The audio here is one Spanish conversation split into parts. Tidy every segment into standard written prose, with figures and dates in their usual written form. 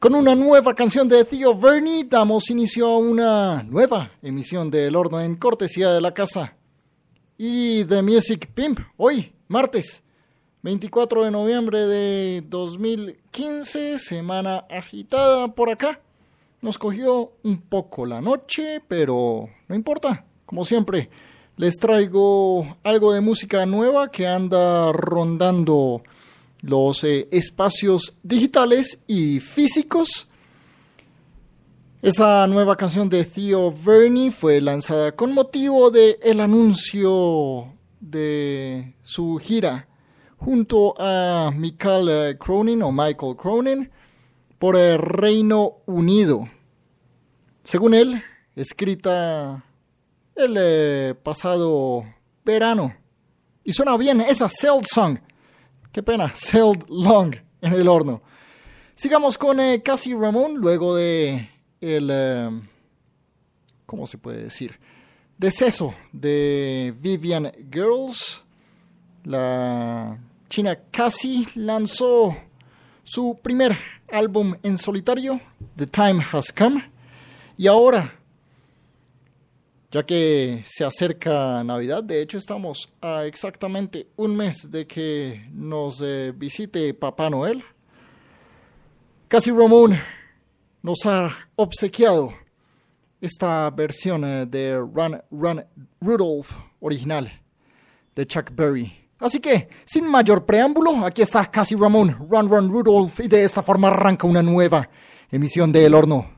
Con una nueva canción de Theo Verney damos inicio a una nueva emisión de El Horno en cortesía de la casa y de Music Pimp. Hoy, martes 24 de noviembre de 2015, semana agitada por acá. Nos cogió un poco la noche, pero no importa. Como siempre, les traigo algo de música nueva que anda rondando los espacios digitales y físicos. Esa nueva canción de Theo Verney fue lanzada con motivo del anuncio de su gira junto a Michael Cronin por el Reino Unido. Según él, escrita el pasado verano. Y suena bien esa Sailed Song. Qué pena, Sailed Long en el horno. Sigamos con Cassie Ramone, luego de el, ¿cómo se puede decir? Deceso de Vivian Girls. La china Cassie lanzó su primer álbum en solitario, The Time Has Come. Y ahora, ya que se acerca Navidad, de hecho estamos a exactamente un mes de que nos visite Papá Noel, Cassie Ramone nos ha obsequiado esta versión de Run, Run, Rudolph original de Chuck Berry. Así que, sin mayor preámbulo, aquí está Cassie Ramone, Run, Run, Rudolph, y de esta forma arranca una nueva emisión de El Horno.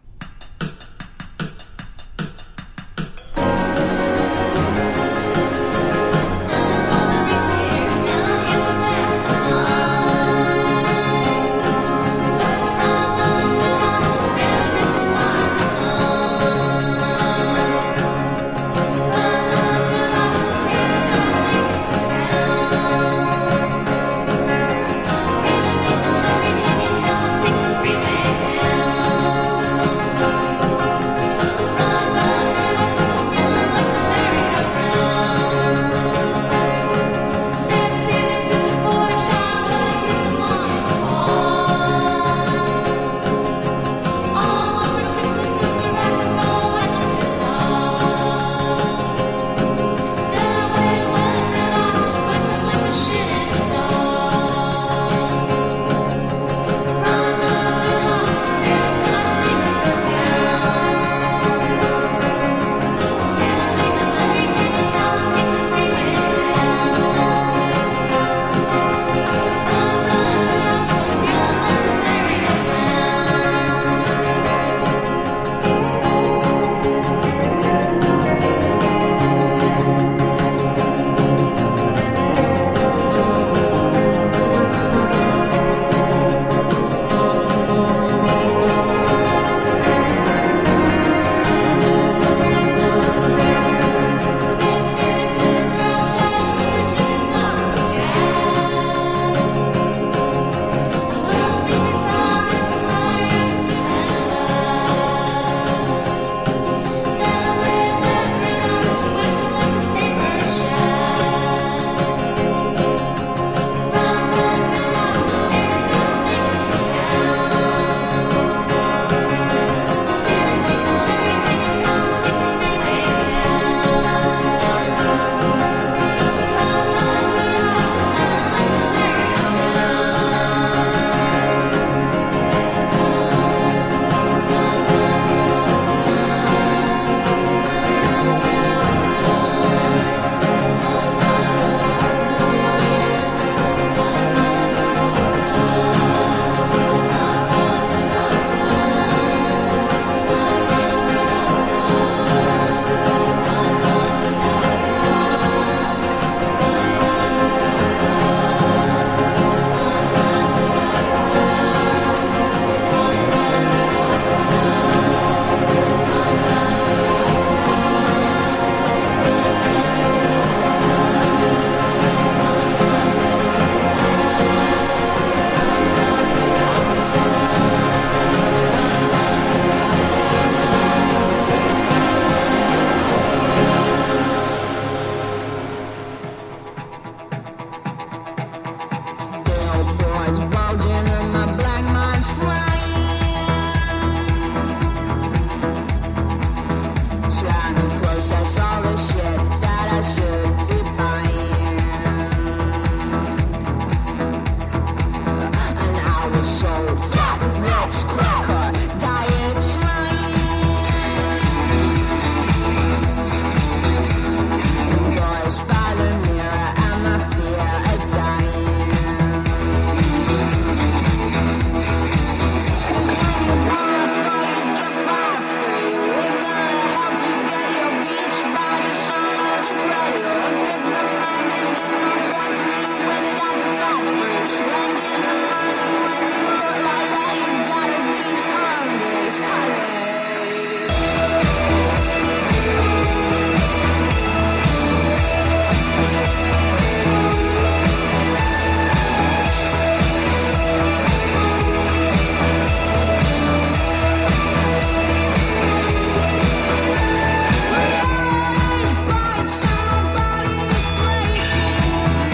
the shit that I should be buying. And I was so get rich quicker, diet trying. Endorsed by the mirror and my fear of dying. 'Cause when you wanna fall, you get fly free. We're gonna help you get your beach body summer ready. Look at the magazine that wants me west side to fat free. Lending the money when you look like that, you gotta be hungry, honey. Bites and my body is breaking.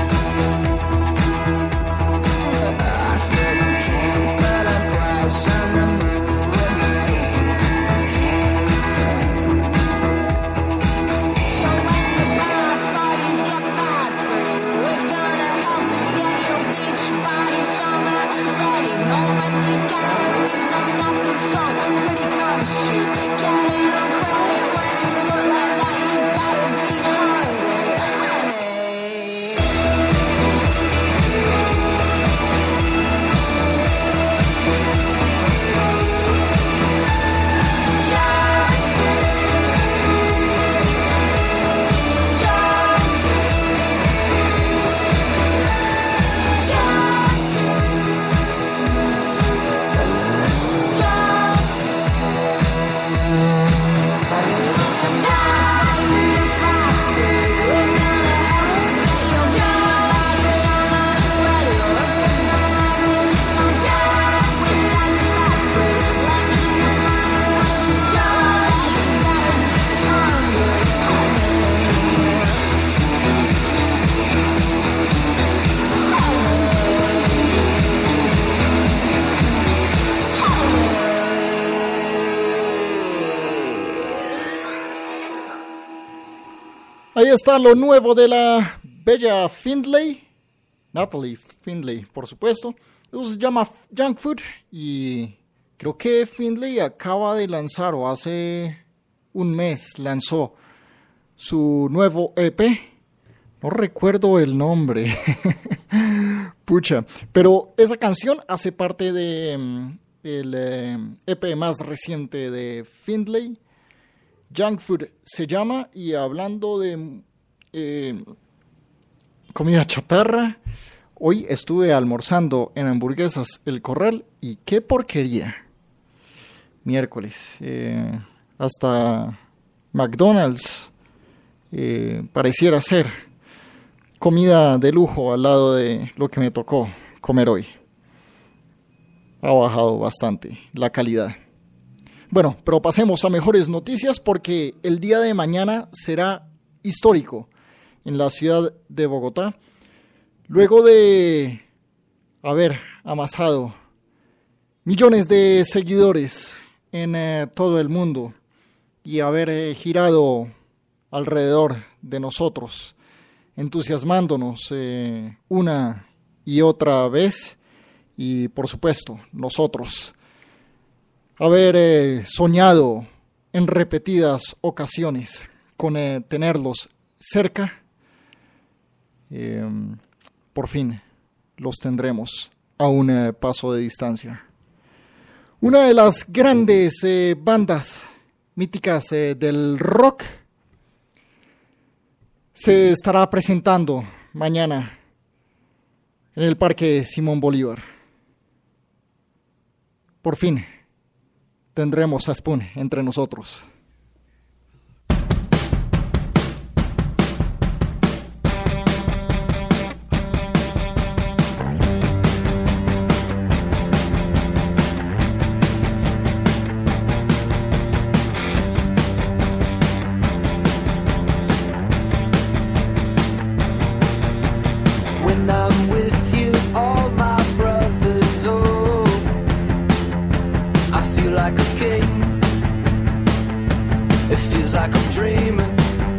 I said you can't put a price on the money we're making. So when you wanna fall, you get fat free. We're gonna help you get your beach body summer ready. No empty calories, no nothing, so pretty comes cheap. Getting on credit when you look like that, you gotta be hungry, honey. Ahí está lo nuevo de la bella Findlay, Natalie Findlay, por supuesto. Eso se llama Junk Food y creo que Findlay acaba de lanzar, o hace un mes lanzó su nuevo EP. No recuerdo el nombre, pucha, pero esa canción hace parte de el EP más reciente de Findlay. Junk Food se llama, y hablando de comida chatarra, hoy estuve almorzando en Hamburguesas El Corral y qué porquería. Miércoles, hasta McDonald's pareciera ser comida de lujo al lado de lo que me tocó comer hoy. Ha bajado bastante la calidad. Bueno, pero pasemos a mejores noticias porque el día de mañana será histórico en la ciudad de Bogotá. Luego de haber amasado millones de seguidores en todo el mundo y haber girado alrededor de nosotros, entusiasmándonos una y otra vez, y por supuesto nosotros haber soñado en repetidas ocasiones con tenerlos cerca, por fin los tendremos a un paso de distancia. Una de las grandes bandas míticas del rock se estará presentando mañana en el Parque Simón Bolívar. Por fin tendremos a Spoon entre nosotros. When I'm with you, all my brothers, oh, I feel like a king. It feels like I'm dreaming.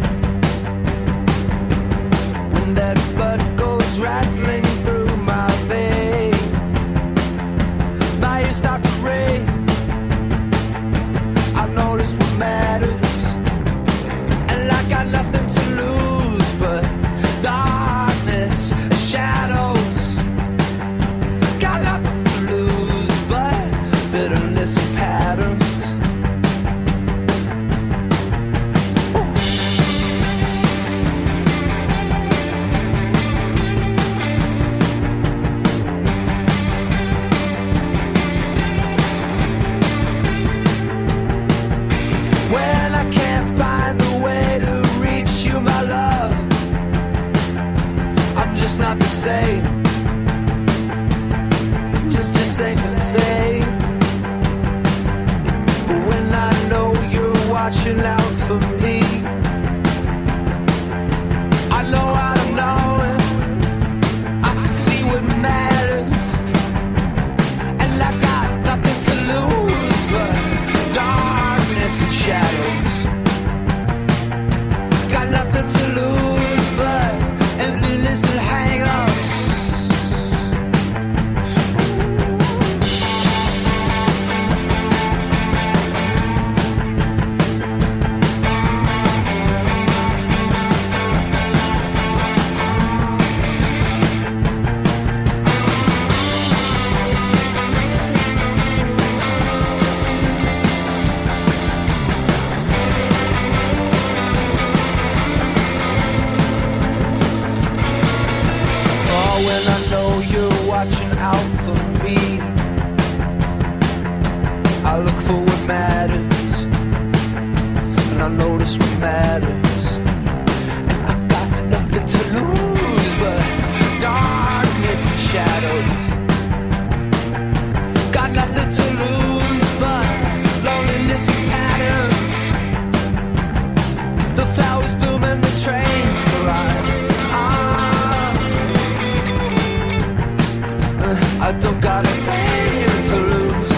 matters. I got nothing to lose but darkness and shadows. Got nothing to lose but loneliness and patterns. The flowers bloom and the trains collide. I don't got a thing to lose.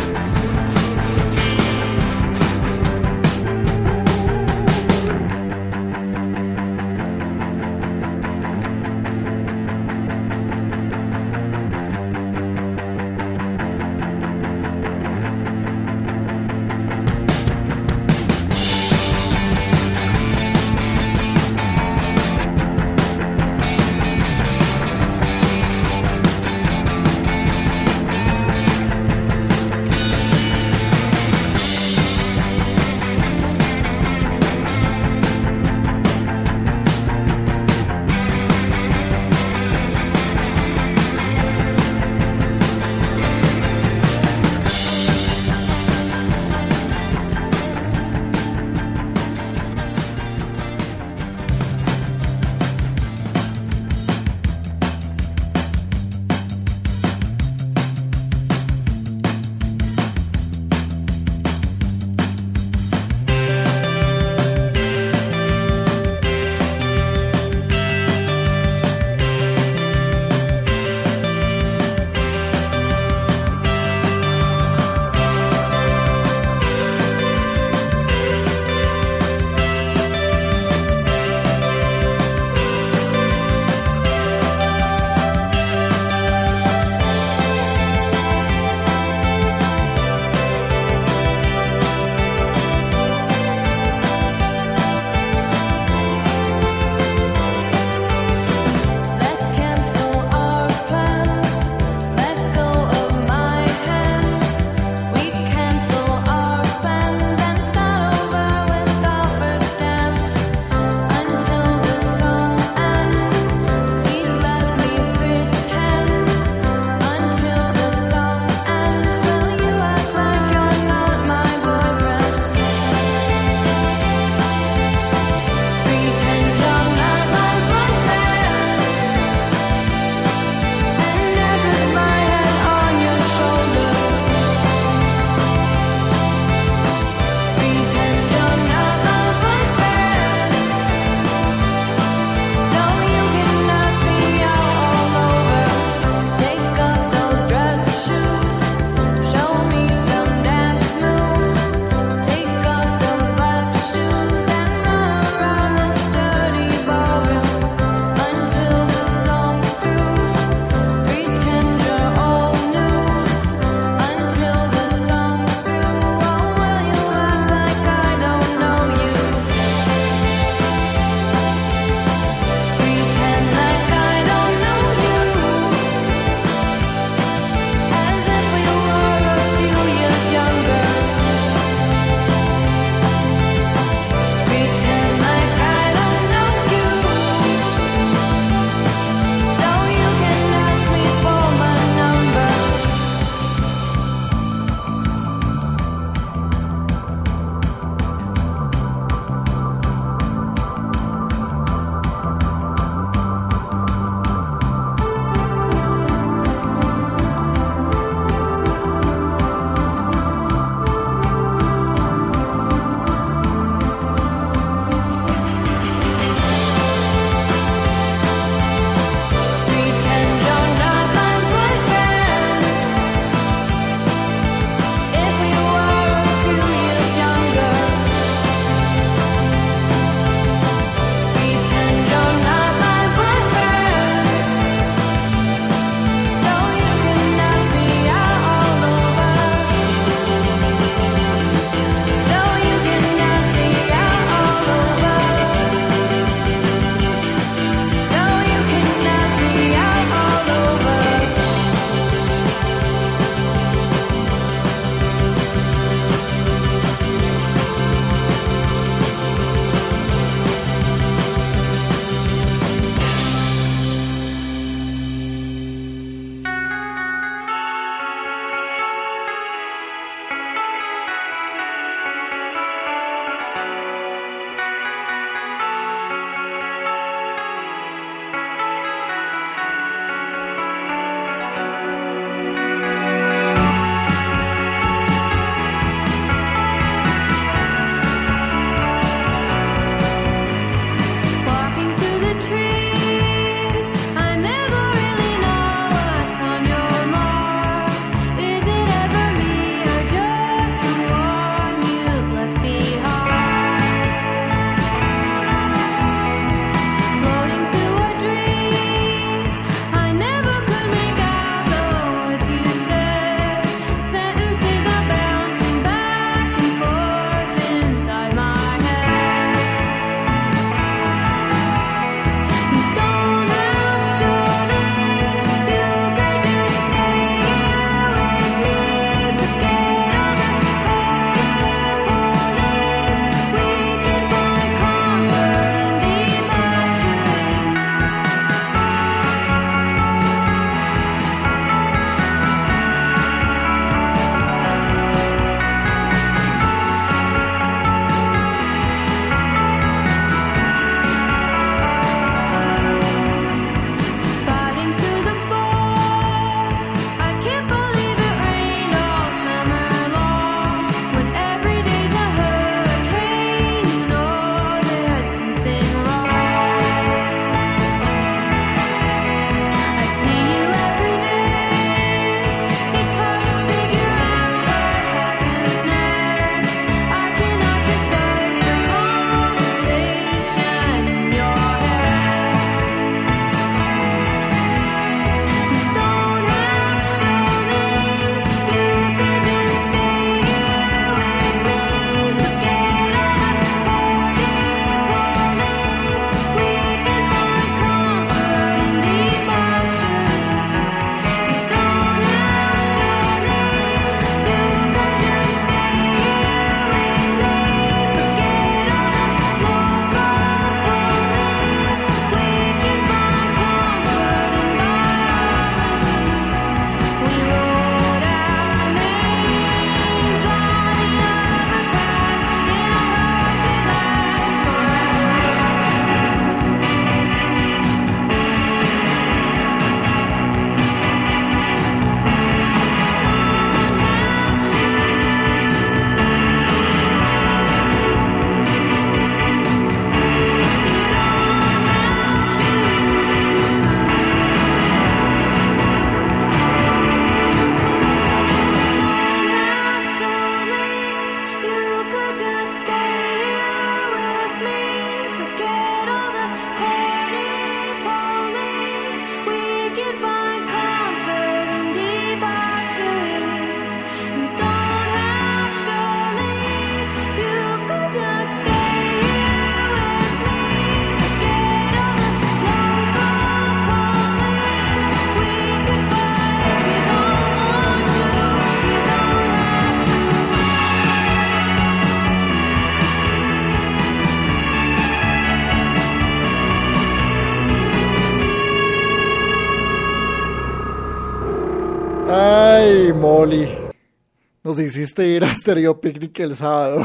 Molly, nos hiciste ir a Stereo Picnic el sábado.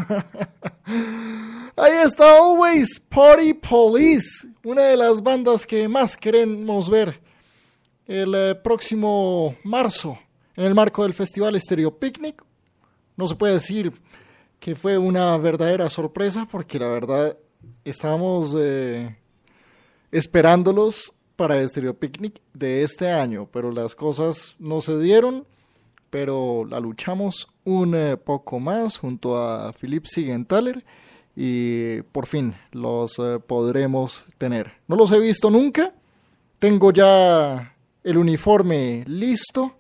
Ahí está Always Party Police, una de las bandas que más queremos ver el próximo marzo en el marco del festival Stereo Picnic. No se puede decir que fue una verdadera sorpresa porque la verdad estábamos esperándolos para el Stereo Picnic de este año, pero las cosas no se dieron, pero la luchamos un poco más junto a Philipp Siegenthaler y por fin los podremos tener. No los he visto nunca, tengo ya el uniforme listo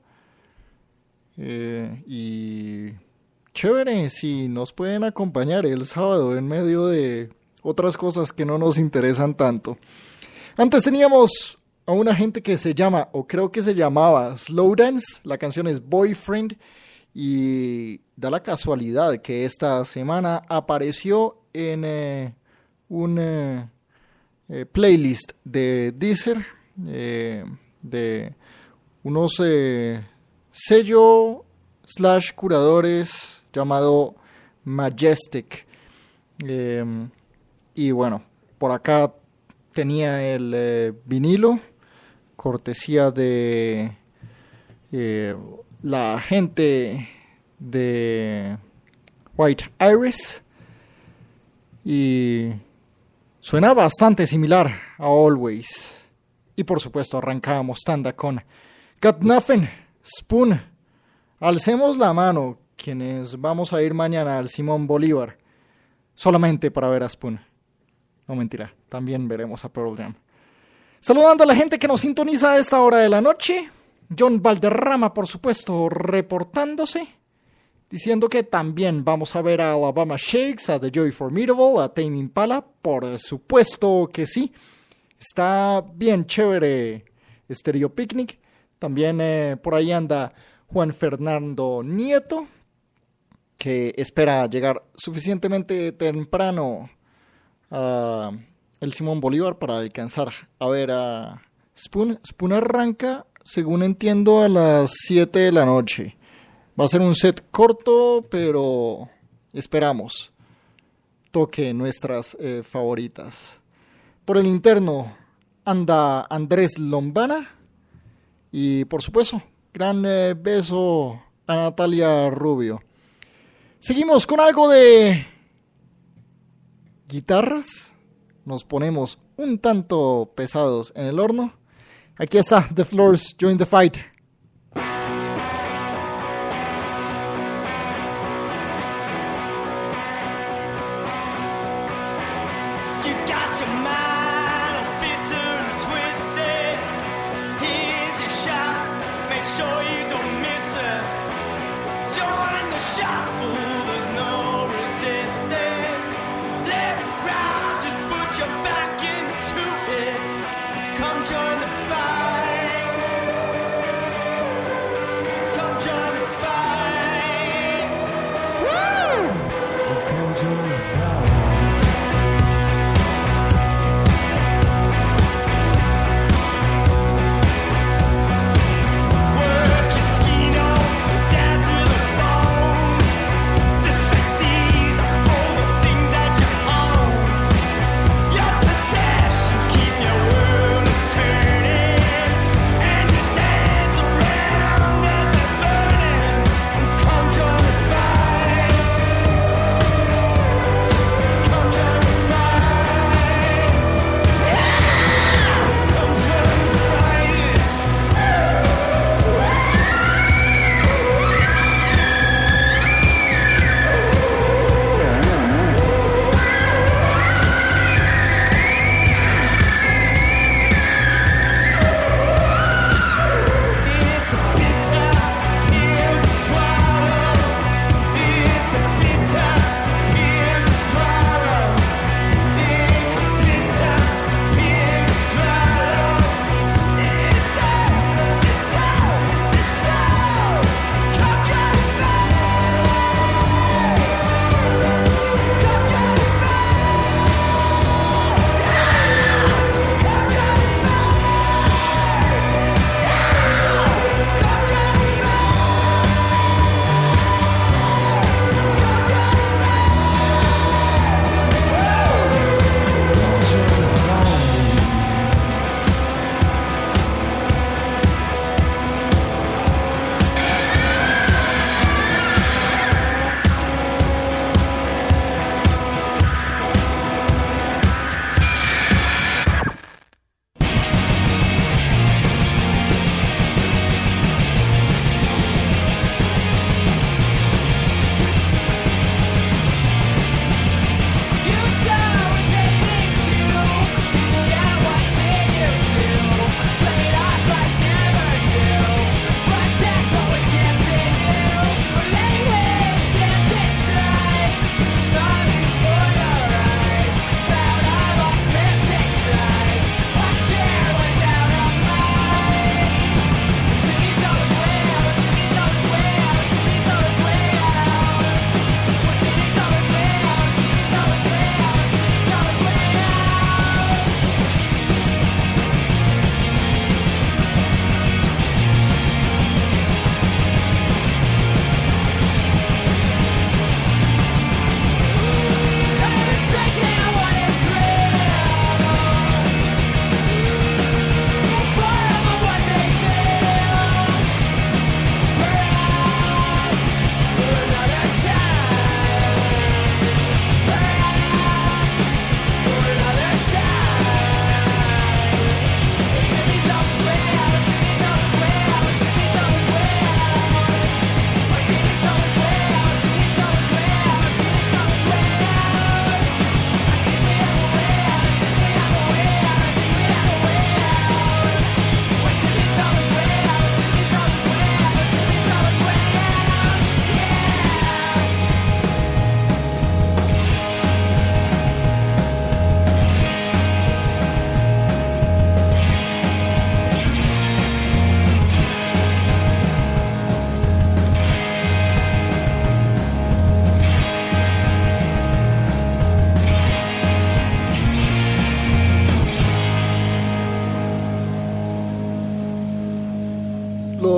y chévere si nos pueden acompañar el sábado en medio de otras cosas que no nos interesan tanto. Antes teníamos a una gente que se llama, o creo que se llamaba, Slowdance. La canción es Boyfriend y da la casualidad que esta semana apareció en un playlist de Deezer de unos sello / curadores llamado Majestic. Y bueno, por acá tenía el vinilo, cortesía de la gente de White Iris. Y suena bastante similar a Always. Y por supuesto arrancábamos tanda con Got Nothing, Spoon. Alcemos la mano quienes vamos a ir mañana al Simón Bolívar solamente para ver a Spoon. No, mentira, también veremos a Pearl Jam. Saludando a la gente que nos sintoniza a esta hora de la noche. John Valderrama, por supuesto, reportándose, diciendo que también vamos a ver a Alabama Shakes, a The Joy Formidable, a Tame Impala. Por supuesto que sí. Está bien chévere Stereo Picnic. También por ahí anda Juan Fernando Nieto, que espera llegar suficientemente temprano a el Simón Bolívar para alcanzar a ver a Spoon. Spoon arranca, según entiendo, a las 7 de la noche. Va a ser un set corto, pero esperamos toque nuestras favoritas. Por el interno anda Andrés Lombana y, por supuesto, gran beso a Natalia Rubio. Seguimos con algo de guitarras. Nos ponemos un tanto pesados en el horno. Aquí está The Floors, Join the Fight. You got your mind all bitter and twisted. Here's your shot, make sure you don't miss it. Join the shuffle, there's no resistance. Let ride, just put your back into it. Come join the fight. Come join the fight. Woo! Come join the fight.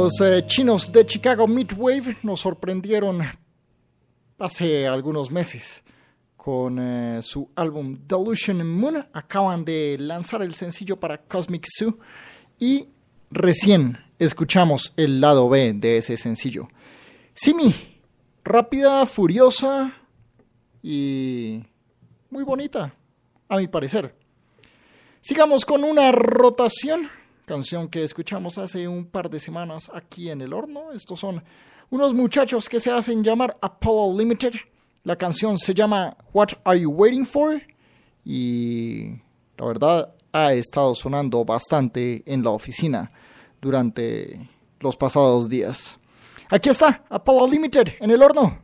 Los chinos de Chicago Midwave nos sorprendieron hace algunos meses con su álbum Delusion Moon. Acaban de lanzar el sencillo para Cosmic Zoo y recién escuchamos el lado B de ese sencillo. Simi, rápida, furiosa y muy bonita, a mi parecer. Sigamos con una rotación, canción que escuchamos hace un par de semanas aquí en El Horno. Estos son unos muchachos que se hacen llamar Apollo Limited. La canción se llama What Are You Waiting For? Y la verdad ha estado sonando bastante en la oficina durante los pasados días. Aquí está Apollo Limited en El Horno.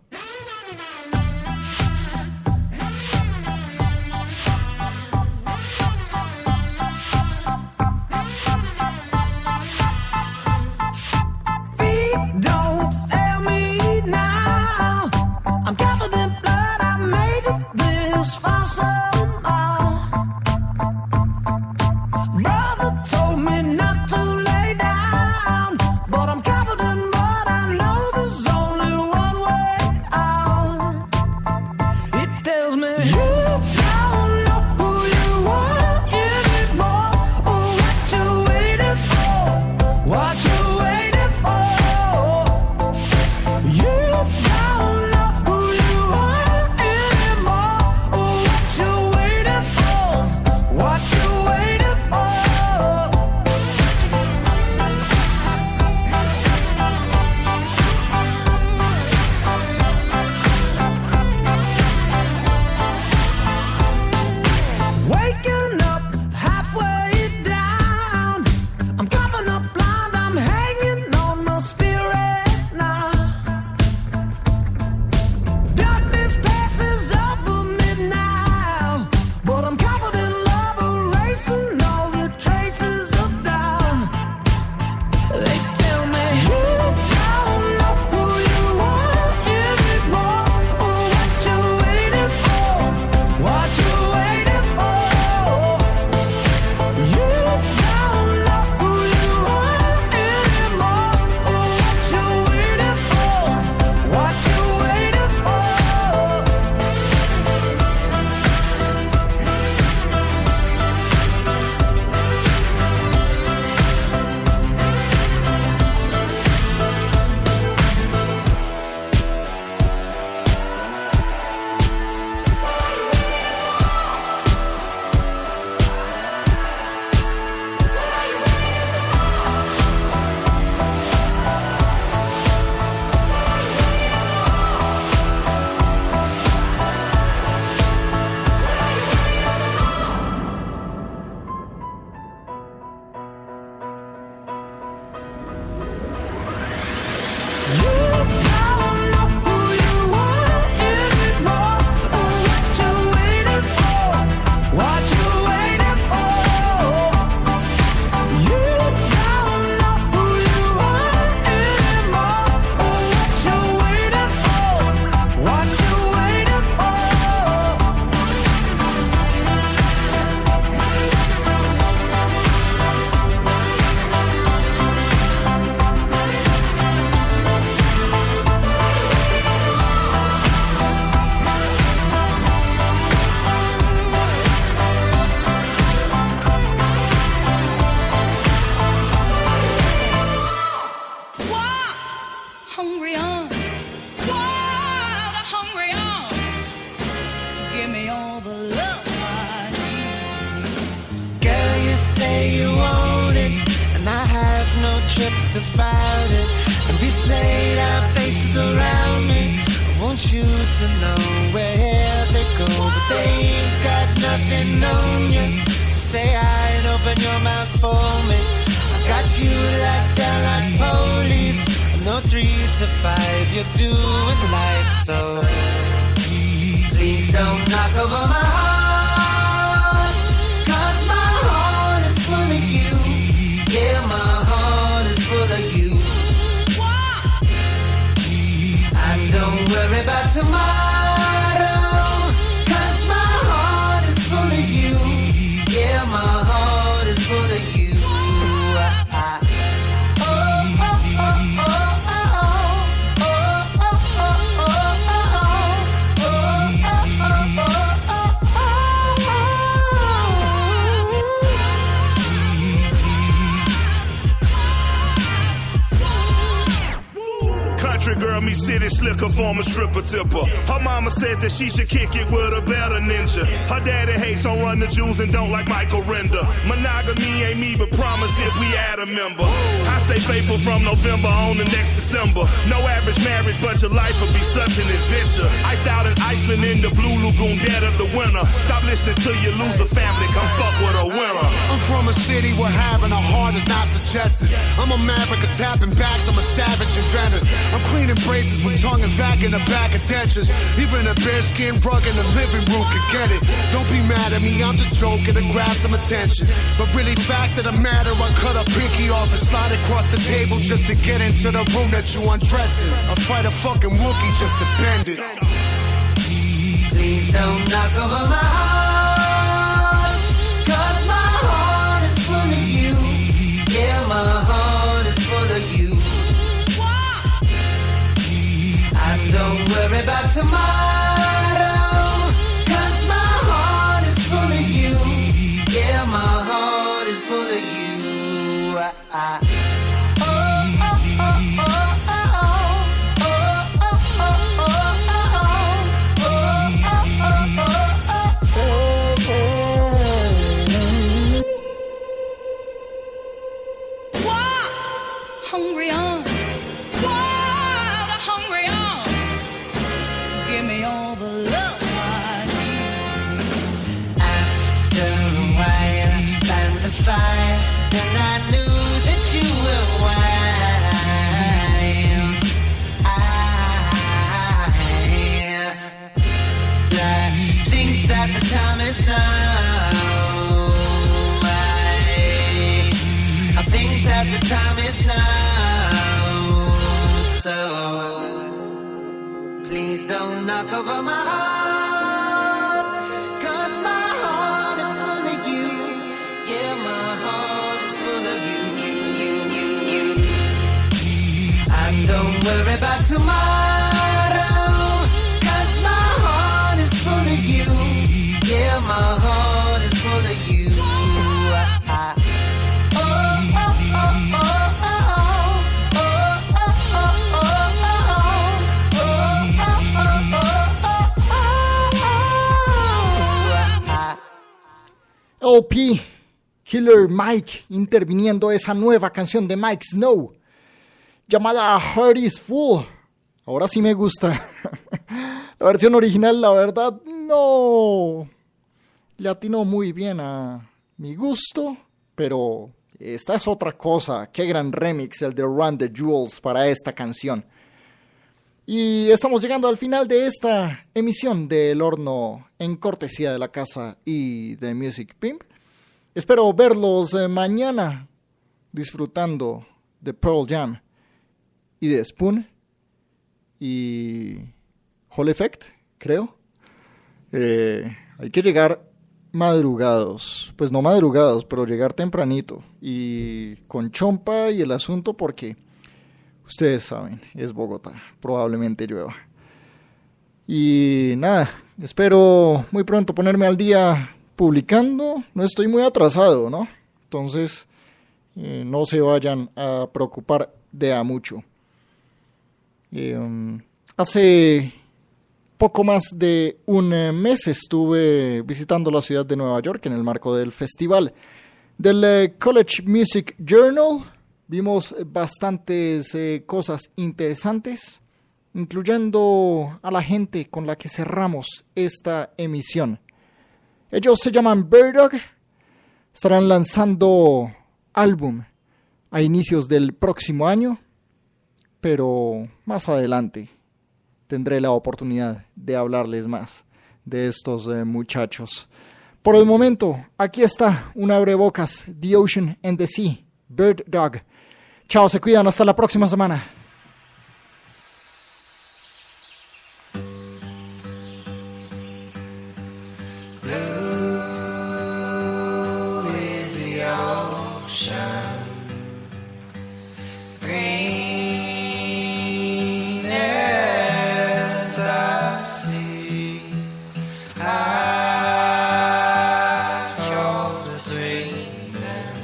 About it, and displayed our faces around me. I want you to know where they go, but they ain't got nothing on you. So say hi and open your mouth for me. I got you locked down like police. I know 3 to 5 you're doing life, so please don't knock over my heart, 'cause my heart is full of you. Yeah, my heart is full of you. And don't worry about tomorrow, 'cause my heart is full of you. Yeah, my heart is full of you. Oh, oh, oh, City slicker, former stripper tipper. Her mama says that she should kick it with a better ninja. Her daddy hates on Run the Jewels and don't like Michael Render. Monogamy ain't me, but promise if we add a member. I stay faithful from November on the next December. No average marriage, but your life will be such an adventure. Iced out in Iceland in the Blue Lagoon, dead of the winter. Stop listening till you lose a family, come fuck with a winner. I'm from a city where having a heart is not suggested. I'm a maverick, a tapping backs, I'm a savage inventor. I'm cleaning braces with tongue and vac in the back of dentures. Even a bearskin rug in the living room can get it. Don't be mad at me, I'm just joking to grab some attention. But really, fact of the matter, I cut a pinky off and slide across the table just to get into the room that you undressing. I fight a fucking Wookiee just to bend it. Please don't knock over my heart, 'cause my heart is full of you. Yeah, my heart is full of you. And don't worry about tomorrow, 'cause my heart is full of you. Yeah, my heart is full of you. Hungry arms, why the hungry arms? Give me all the love I need. After a while, found the fire, and I knew that you were wild. I think that the time is now. I think that the time is now. So please don't knock over my heart, 'cause my heart is full of you. Yeah, my heart is full of you. And don't worry about tomorrow, 'cause my heart is full of you. Yeah, my heart is full of you. LP, Killer Mike, interviniendo esa nueva canción de Mike Snow, llamada Heart is Full. Ahora sí me gusta. La versión original, la verdad, no le atinó muy bien a mi gusto, pero esta es otra cosa. Qué gran remix el de Run the Jewels para esta canción. Y estamos llegando al final de esta emisión del Horno en cortesía de la casa y de Music Pimp. Espero verlos mañana disfrutando de Pearl Jam y de Spoon y Hall Effect, creo. Hay que llegar madrugados, pues no madrugados, pero llegar tempranito y con chompa y el asunto porque ustedes saben, es Bogotá, probablemente llueva. Y nada, espero muy pronto ponerme al día publicando. No estoy muy atrasado, ¿no? Entonces, no se vayan a preocupar de a mucho. Hace poco más de un mes estuve visitando la ciudad de Nueva York en el marco del festival del College Music Journal. Vimos bastantes cosas interesantes, incluyendo a la gente con la que cerramos esta emisión. Ellos se llaman Bird Dog, estarán lanzando álbum a inicios del próximo año, pero más adelante tendré la oportunidad de hablarles más de estos muchachos. Por el momento, aquí está un abrebocas, The Ocean and the Sea, Bird Dog. Chao, se cuidan, hasta la próxima semana. Blue is the ocean, green is the sea. I chose to dream them.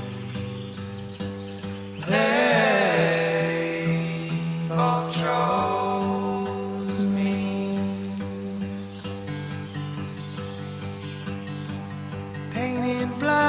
They both chose in black.